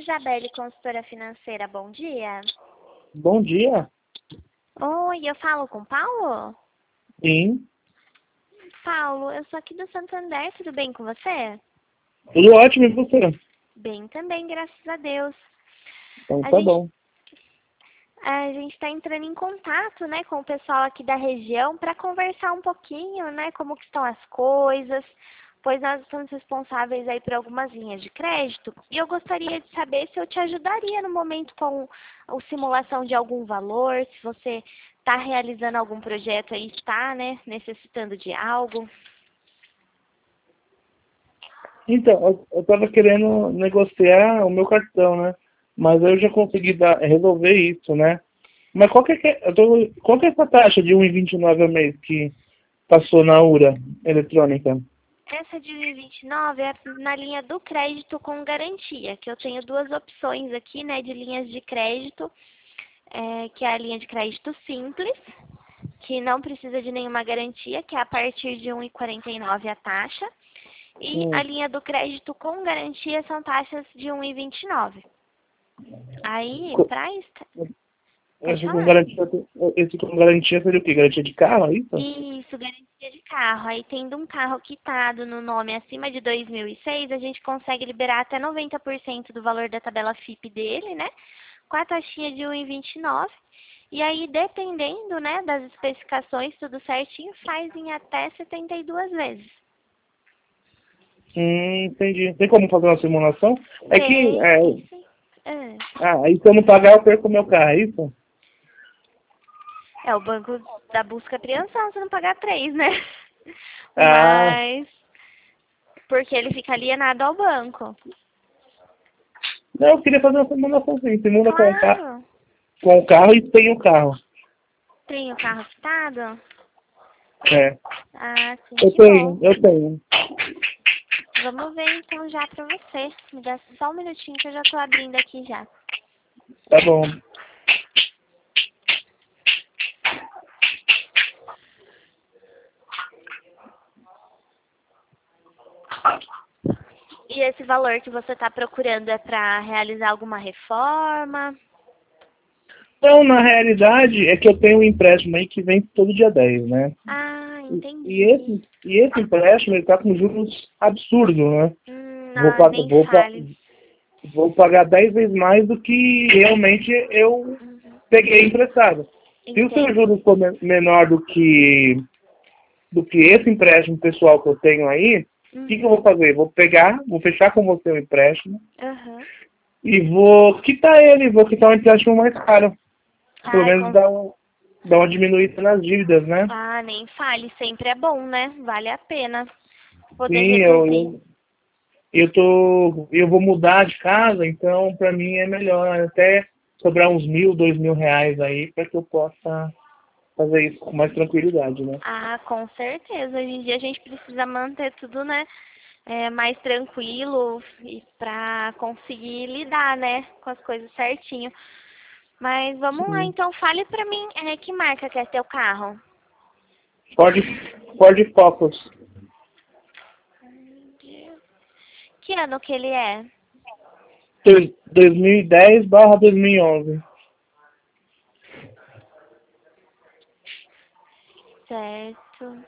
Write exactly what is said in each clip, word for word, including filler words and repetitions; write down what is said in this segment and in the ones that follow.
Isabelle, consultora financeira, bom dia. Bom dia. Oi, eu falo com Paulo? Sim. Paulo, eu sou aqui do Santander, tudo bem com você? Tudo ótimo, e você? Bem também, graças a Deus. Então A tá gente bom. a gente está entrando em contato, né, com o pessoal aqui da região para conversar um pouquinho, né, como que estão as coisas, pois nós estamos responsáveis aí por algumas linhas de crédito e eu gostaria de saber se eu te ajudaria no momento com a simulação de algum valor, se você está realizando algum projeto aí, está, né, necessitando de algo. Então, eu, eu tava querendo negociar o meu cartão, né? Mas eu já consegui dar, resolver isso, né? Mas qual que é, que é- eu tô, qual que é essa taxa de um vírgula vinte e nove ao mês que passou na URA eletrônica? Essa de vinte e nove é na linha do crédito com garantia, que eu tenho duas opções aqui, né, de linhas de crédito, é, que é a linha de crédito simples, que não precisa de nenhuma garantia, que é a partir de um vírgula quarenta e nove a taxa, e a Hum, linha do crédito com garantia são taxas de um vírgula vinte e nove. Aí, co- para... Pode esse com falar. garantia, esse com garantia seria o quê? Garantia de carro, é isso? Isso, garantia de carro. Aí, tendo um carro quitado no nome acima de dois mil e seis, a gente consegue liberar até noventa por cento do valor da tabela F I P dele, né? Com a taxinha de um vírgula vinte e nove. E aí, dependendo, né, das especificações, tudo certinho, faz em até setenta e duas vezes. Hum, entendi. Tem como fazer uma simulação? É que, Tem, é, tem sim. É, ah, aí se eu não pagar, eu perco o meu carro, é isso? é o banco da busca e apreensão se não pagar três, né? Ah, Mas, porque ele fica alienado ao banco. não, eu queria fazer uma simulação sim. Simula com o, ca Claro. com o carro e sem o carro. Tem o carro quitado? É. Ah, sim, Eu que bom. tenho, eu tenho. Vamos ver então já pra você. Me dá só um minutinho que eu já tô abrindo aqui já. Tá bom. E esse valor que você tá procurando é pra realizar alguma reforma? Então, na realidade, é que eu tenho um empréstimo aí que vem todo dia dez, né? Ah, E, e entendi. esse, e esse empréstimo, ele tá com juros absurdos, né? Hum, Vou, não, pagar, nem vou, pa- fale. vou pagar dez vezes mais do que realmente eu Uhum, peguei emprestado. Se o seu entendo. juros for me- menor do que, do que esse empréstimo pessoal que eu tenho aí, o que, que eu vou Uhum, fazer? Vou pegar, vou fechar com você o empréstimo aham. e vou quitar ele, vou quitar um empréstimo mais caro. Pelo Ai, menos com... dá, um, dá uma diminuída nas dívidas, né? ah, nem fale. Sempre é bom, né? Vale a pena poder Sim, eu, reduzir. eu, eu tô. Eu vou mudar de casa, então pra mim é melhor até sobrar uns mil, dois mil reais aí para que eu possa fazer isso com mais tranquilidade, né? Ah, com certeza. Hoje em dia a gente precisa manter tudo, né, é, mais tranquilo e para conseguir lidar, né, com as coisas certinho. Mas vamos lá, Sim. então fale pra mim, é, que marca que é teu carro? Ford, Ford Focus. Que ano que ele é? dois- 2010 barra dois mil e onze. Certo.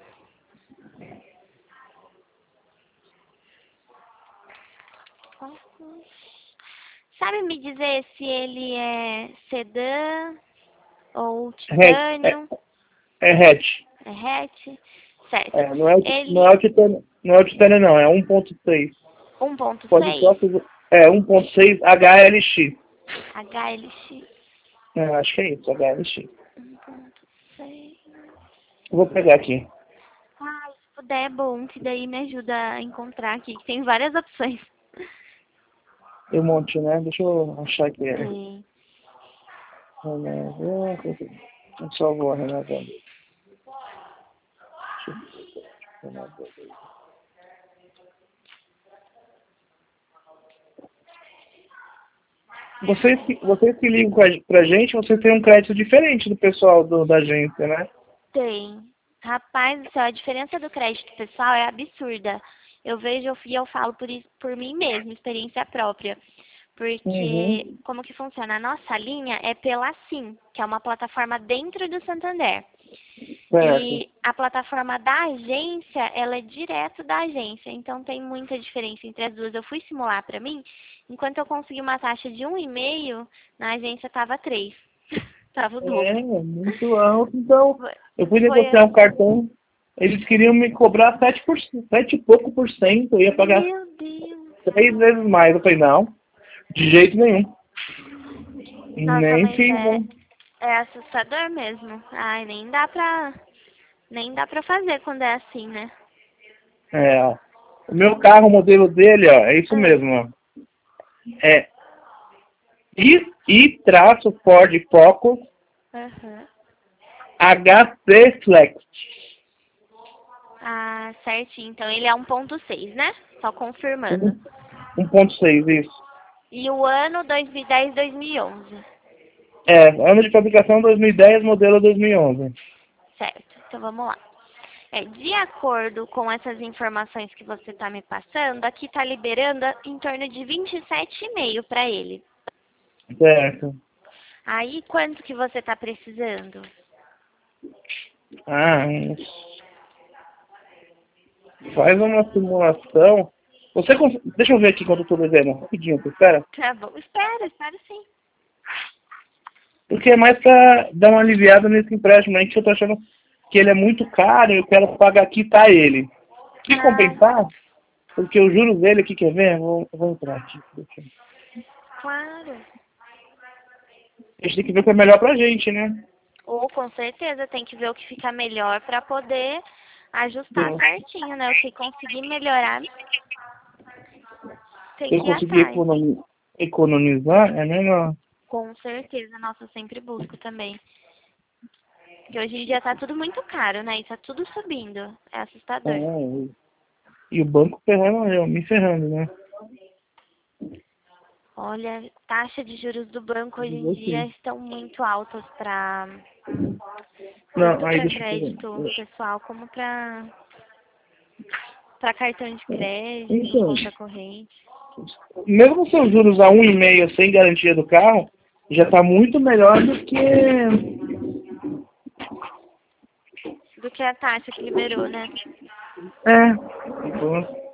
Sabe me dizer se ele é sedã ou Hatch, é, titânio? é hatch. É hatch? Certo. É, não é, o ti- não Ele é o Titânio, não é o Titânio não, é um ponto seis. um ponto Pode seis? só fazer- é um ponto seis H L X. H L X É, acho que é isso, H L X. um ponto seis. Eu vou pegar aqui. Ah, se puder é bom, que daí me ajuda a encontrar aqui, que tem várias opções. Tem um monte, né? Deixa eu achar aqui. É. Tem. Renova. Eu só vou renovando. Vocês que, vocês que ligam pra, pra gente, vocês têm um crédito diferente do pessoal do, da agência, né? Tem. Rapaz do céu, a diferença do crédito pessoal é absurda. Eu vejo e eu falo por, isso, por mim mesma, experiência própria. Porque, Uhum. como que funciona? A nossa linha é pela Sim, que é uma plataforma dentro do Santander. Certo. E a plataforma da agência, ela é direto da agência. Então, tem muita diferença entre as duas. Eu fui simular para mim, enquanto eu consegui uma taxa de um e meio, na agência estava três. Tava o É, dobro. muito alto. Então, Foi, eu fui foi negociar um cartão, eles queriam me cobrar sete por cento, sete e pouco por cento, eu ia pagar meu Deus. três vezes mais. Eu falei, não, de jeito nenhum. Nossa, Nem mas fiz, é, né? é assustador mesmo. Ai, nem dá pra, nem dá pra fazer quando é assim, né? É, ó. O meu carro, o modelo dele, ó, é isso Ah, mesmo, ó. É I, I traço Ford Focus aham. H C Flex. Ah, certinho. Então ele é um ponto seis, né? Só confirmando. um ponto seis, isso. E o ano dois mil e dez, dois mil e onze. É, ano de fabricação dois mil e dez, modelo dois mil e onze. Certo. Então vamos lá. É, de acordo com essas informações que você está me passando, aqui está liberando em torno de vinte e sete e meio para ele. Certo. Aí, quanto que você está precisando? Ah, faz uma simulação. Você cons... Deixa eu ver aqui quando eu tô devendo. Rapidinho, você espera. Tá bom. Espera, espera sim. Porque é mais pra dar uma aliviada nesse empréstimo aí, que eu tô achando que ele é muito caro e eu quero pagar aqui, tá ele. Se Ah, compensar, porque os juros dele aqui, quer ver? Eu vou, eu vou entrar aqui. Deixa eu- claro. A gente tem que ver o que é melhor pra gente, né? Ou com certeza tem que ver o que fica melhor para poder ajustar Se certinho, né? O que conseguir melhorar tem eu que ir conseguir atrás. economi- economizar, é melhor. Com certeza, nossa, eu sempre busco também. Porque hoje em dia tá tudo muito caro, né? E tá tudo subindo. É assustador. É, e o banco ferrando eu, me ferrando, né? Olha, taxa de juros do banco hoje em dia Você. estão muito altas para tanto Não, aí para deixa eu crédito ver. pessoal como para para cartão de crédito, Então, conta corrente. mesmo se eu juros a um e meio sem garantia do carro, já está muito melhor do que. Do que a taxa que liberou, né? É. Então,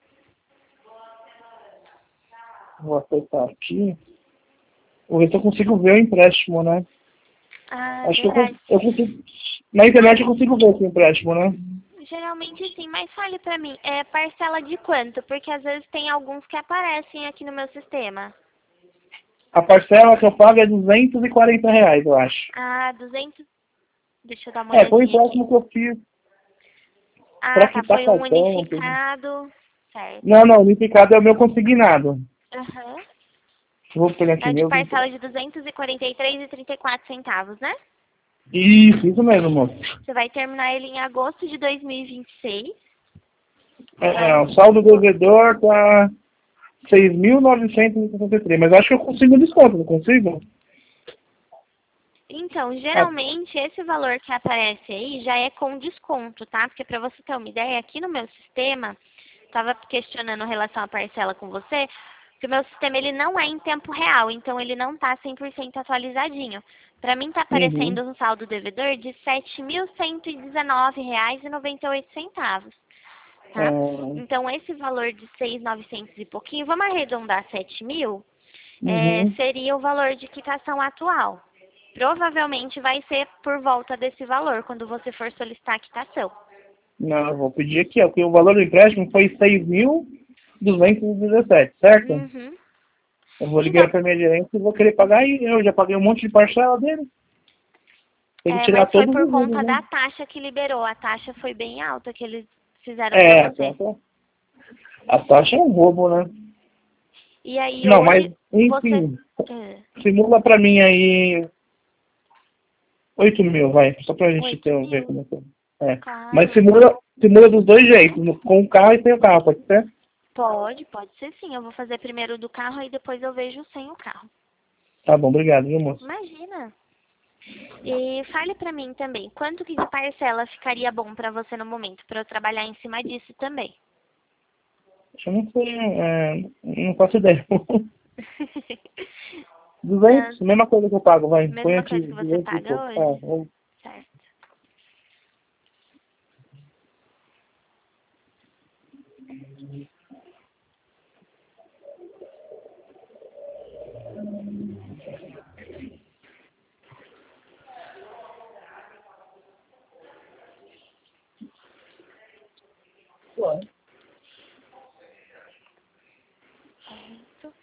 vou aceitar aqui. Vou ver se eu consigo ver o empréstimo, né? Ah, Acho que eu, cons- verdade. eu consigo. Na internet eu consigo ver esse empréstimo, né? Geralmente sim, mas fale pra mim, é parcela de quanto? Porque às vezes tem alguns que aparecem aqui no meu sistema. A parcela que eu pago é duzentos e quarenta reais, eu acho. Ah, duzentos. Deixa eu dar uma É, foi o olhadinha aqui. empréstimo que eu fiz Ah, para tá, quitar foi um cartão. Tudo. unificado. Não, Certo. não, o unificado é o meu consignado. Aham. Vou pegar aqui É de meu. parcela de duzentos e quarenta e três e trinta e quatro centavos, né? Isso, isso mesmo, moço. Você vai terminar ele em agosto de dois mil e vinte e seis. É, é, Vai. o saldo do devedor tá seis mil novecentos e sessenta e três, mas acho que eu consigo um desconto, não consigo? Então, Ah, geralmente esse valor que aparece aí já é com desconto, tá? Porque para você ter uma ideia, aqui no meu sistema, estava questionando em relação à parcela com você, que o meu sistema ele não é em tempo real, então ele não está cem por cento atualizadinho. Para mim está uhum. aparecendo um saldo devedor de sete mil cento e dezenove reais e noventa e oito centavos, tá? Ah, Então esse valor de seis mil e novecentos e pouquinho, vamos arredondar sete mil, é, uhum. seria o valor de quitação atual. Provavelmente vai ser por volta desse valor quando você for solicitar a quitação. Não, eu vou pedir aqui, ó, porque o valor do empréstimo foi seis mil duzentos e dezessete, certo? Uhum. Eu vou ligar Então, para minha gerente e vou querer pagar aí. Eu já paguei um monte de parcela dele. Tem que é, tirar mas foi todos por os juros, conta né? da taxa que liberou. A taxa foi bem alta que eles fizeram pra É, a você. taxa, a taxa é um roubo, né? E aí Não, mas, hoje você. enfim, É, simula para mim aí oito mil, vai, só pra gente oito ter, ver mil? como é que é. É. Mas Claro. simula, simula dos dois jeitos, no- com o carro e sem o carro, pode ser? Pode, pode ser sim. Eu vou fazer primeiro do carro e depois eu vejo sem o carro. Tá bom, obrigado, viu, moço? Imagina. E fale pra mim também, quanto que de parcela ficaria bom pra você no momento, pra eu trabalhar em cima disso também. Eu não sei, é, não faço ideia. duzentos, Ah, mesma coisa que eu pago, vai. Põe mesma aqui, coisa que você duzentos e paga pouco. hoje? É, vamos- Certo. Certo.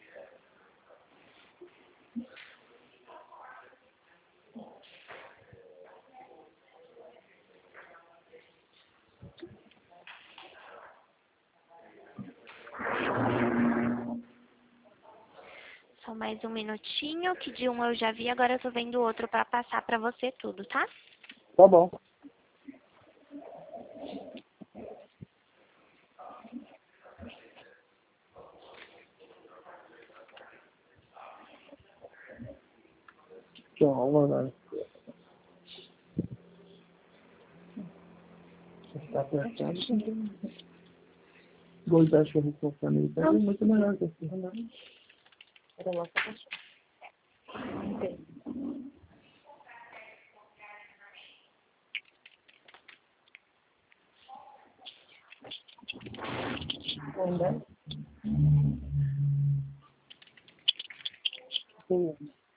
Só mais um minutinho, que de um eu já vi, agora eu tô vendo o outro pra passar pra você tudo, tá? Tá bom. Tchau, mano. Tá apertado. Dois cachorros colocando aí. Tá muito melhor que esse. Era nossa cachorra. Ainda? Sim.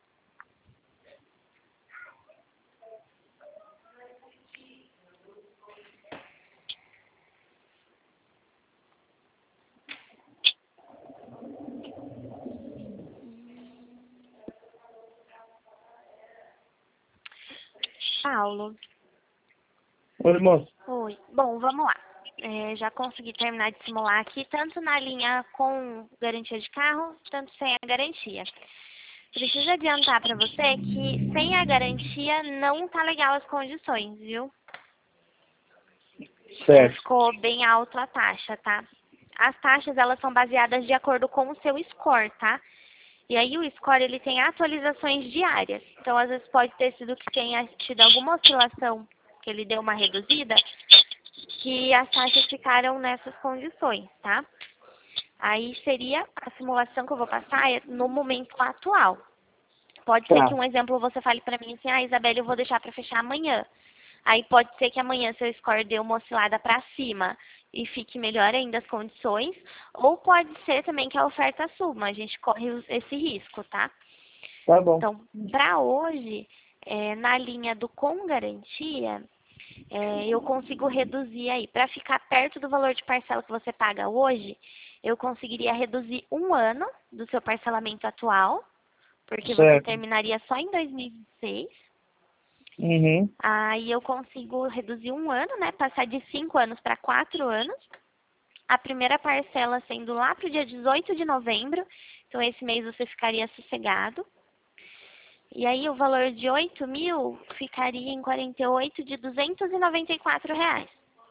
Paulo. Oi, moço. Oi. Bom, vamos lá. É, já consegui terminar de simular aqui, tanto na linha com garantia de carro, tanto sem a garantia. Preciso adiantar para você que sem a garantia não tá legal as condições, viu? É, Certo. ficou bem alto a taxa, tá? As taxas, elas são baseadas de acordo com o seu score, tá? E aí o score, ele tem atualizações diárias. Então, às vezes pode ter sido que tenha tido alguma oscilação, que ele deu uma reduzida, que as taxas ficaram nessas condições, tá? Aí seria a simulação que eu vou passar é no momento atual. Pode ser que Tá. um exemplo você fale para mim assim, ah, Isabelle, eu vou deixar para fechar amanhã. Aí pode ser que amanhã seu score dê uma oscilada para cima e fique melhor ainda as condições, ou pode ser também que a oferta suba, a gente corre os- esse risco, tá? Tá bom. Então, para hoje, é, na linha do com garantia, é, eu consigo reduzir aí, para ficar perto do valor de parcela que você paga hoje, eu conseguiria reduzir um ano do seu parcelamento atual, porque você Certo. terminaria só em dois mil e vinte e seis. Uhum. Aí eu consigo reduzir um ano, né? Passar de cinco anos para quatro anos. A primeira parcela sendo lá para o dia dezoito de novembro. Então, esse mês você ficaria sossegado. E aí, o valor de oito mil ficaria em quarenta e oito de duzentos e noventa e quatro reais.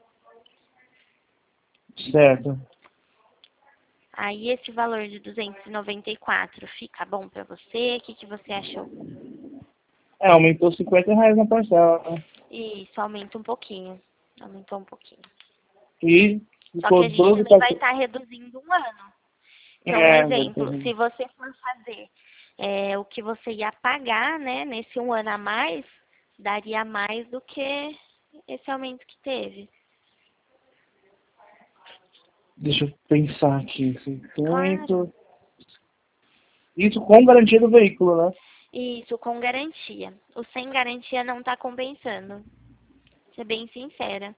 Certo. Aí, esse valor de duzentos e noventa e quatro fica bom para você? O que, que você achou? É, aumentou cinquenta reais na parcela, né? Isso, aumenta um pouquinho. Aumentou um pouquinho. E Só que ficou a gente doze também vai parcelas. estar reduzindo um ano. Então, um É, vai ter. exemplo, se você for fazer é, o que você ia pagar, né, nesse um ano a mais, daria mais do que esse aumento que teve. Deixa eu pensar aqui. Claro. cinquenta. Isso com garantia do veículo, né? Isso, com garantia. O sem garantia não está compensando. Vou ser bem sincera.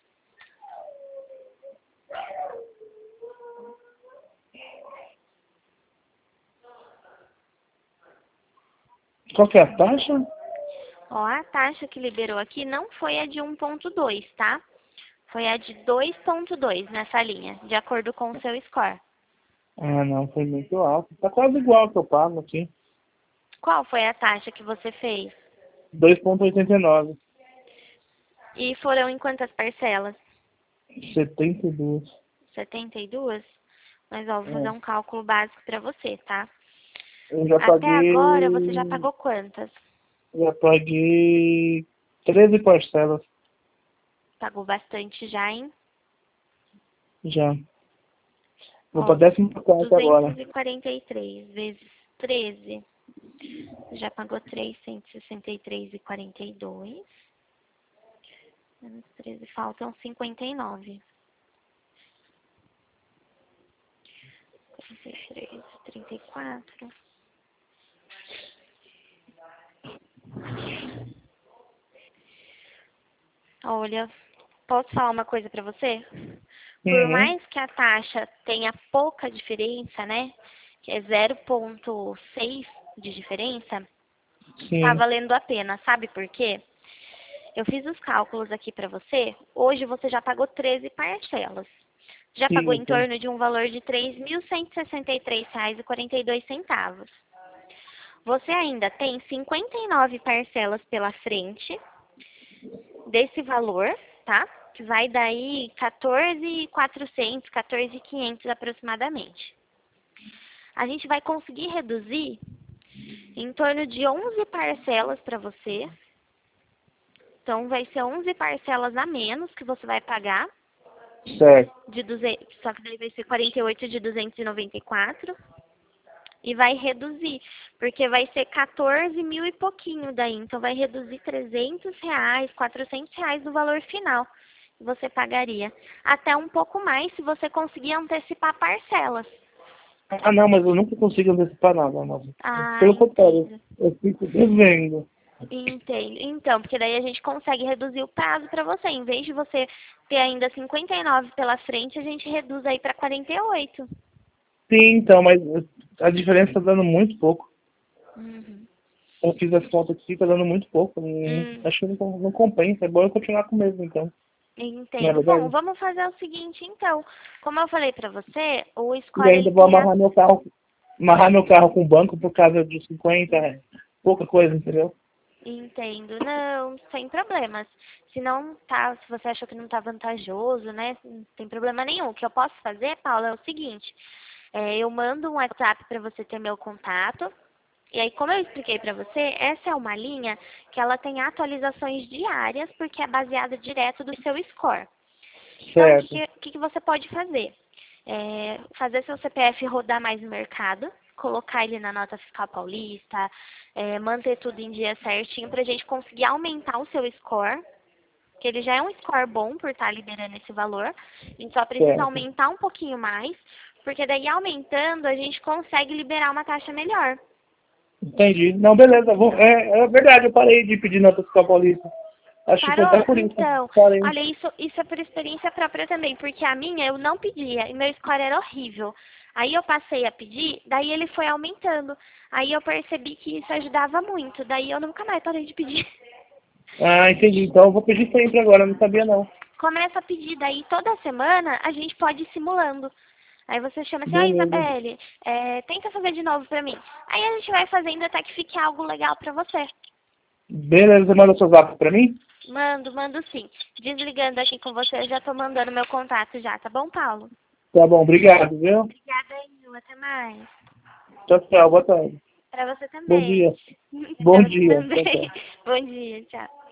Qual que é a taxa? Ó, a taxa que liberou aqui não foi a de um ponto dois, tá? Foi a de dois ponto dois nessa linha, de acordo com o seu score. Ah, não, foi muito alto. Tá quase igual que eu pago aqui. Qual foi a taxa que você fez? dois vírgula oitenta e nove. E foram em quantas parcelas? setenta e dois. setenta e duas? Mas, ó, vou fazer É. um cálculo básico para você, tá? Eu já Até agora, você já paguei. pagou quantas? Já paguei treze parcelas. Pagou bastante já, hein? Já. Vou Ó, para décima quarta agora. duzentos e quarenta e três vezes treze. Você já pagou trezentos e sessenta e três e quarenta e dois. Menos treze, faltam cinquenta e nove. quarenta e três, trinta e quatro. Olha, posso falar uma coisa pra você? Por Uhum. mais que a taxa tenha pouca diferença, né? Que é zero vírgula seis de diferença, tá Sim. valendo a pena. Sabe por quê? Eu fiz os cálculos aqui pra você. Hoje você já pagou treze parcelas. Já pagou em Isso. torno de um valor de três mil cento e sessenta e três reais e quarenta e dois centavos. Você ainda tem cinquenta e nove parcelas pela frente desse valor, tá? Que vai daí quatorze mil e quatrocentos, quatorze mil e quinhentos aproximadamente. A gente vai conseguir reduzir em torno de onze parcelas para você. Então vai ser onze parcelas a menos que você vai pagar Certo. de duzentos, só que daí vai ser quarenta e oito de duzentos e noventa e quatro. E vai reduzir, porque vai ser quatorze mil e pouquinho daí. Então, vai reduzir trezentos reais, quatrocentos reais do valor final que você pagaria. Até um pouco mais se você conseguir antecipar parcelas. Ah, não, mas eu nunca consigo antecipar nada, não. Ah, Pelo contrário, entendo. eu fico devendo. Entendo. Então, porque daí a gente consegue reduzir o prazo para você. Em vez de você ter ainda cinquenta e nove pela frente, a gente reduz aí para quarenta e oito. Sim, então, mas a diferença está dando muito pouco. Uhum. Eu fiz as contas aqui, está dando muito pouco. Não- Hum. acho que não, não compensa. É bom eu continuar com o mesmo, então. Não é Entendo. Bom, verdade? vamos fazer o seguinte, então. Como eu falei pra você, o E score ainda ele vou tem as... amarrar meu carro, amarrar meu carro com o banco por causa de cinquenta, é pouca coisa, entendeu? Entendo. Não, sem problemas. Se não tá, se você achou que não tá vantajoso, né, não tem problema nenhum. O que eu posso fazer, Paula, é o seguinte. É, eu mando um WhatsApp pra você ter meu contato. E aí, como eu expliquei pra você, essa é uma linha que ela tem atualizações diárias, porque é baseada direto do seu score. Então, o que, Certo. que, que que você pode fazer? É, fazer seu C P F rodar mais no mercado, colocar ele na nota fiscal paulista, é, manter tudo em dia certinho para a gente conseguir aumentar o seu score, que ele já é um score bom por estar liberando esse valor. A gente só precisa Certo. aumentar um pouquinho mais, porque daí aumentando a gente consegue liberar uma taxa melhor. Entendi. Não, beleza. Vou, é, é verdade, eu parei de pedir nota fiscal paulista. Acho que foi até Parou? por isso. Então, Parei. olha, isso, isso é por experiência própria também, porque a minha eu não pedia e meu score era horrível. Aí eu passei a pedir, daí ele foi aumentando. Aí eu percebi que isso ajudava muito, daí eu nunca mais parei de pedir. Ah, entendi. Então eu vou pedir sempre agora, não sabia não. Começa a pedir, daí toda semana a gente pode ir simulando. Aí você chama assim, ó Beleza. Isabelle, é, tenta fazer de novo pra mim. Aí a gente vai fazendo até que fique algo legal pra você. Beleza, você manda seu zap pra mim? Mando, mando sim. Desligando aqui com você, eu já tô mandando meu contato já, tá bom, Paulo? Tá bom, obrigado, viu? Obrigada, Ju. Até mais. Tchau, tchau, boa tarde. Pra você Bom também. dia. Bom Pra você dia. Tchau, tchau. também. Bom dia, tchau.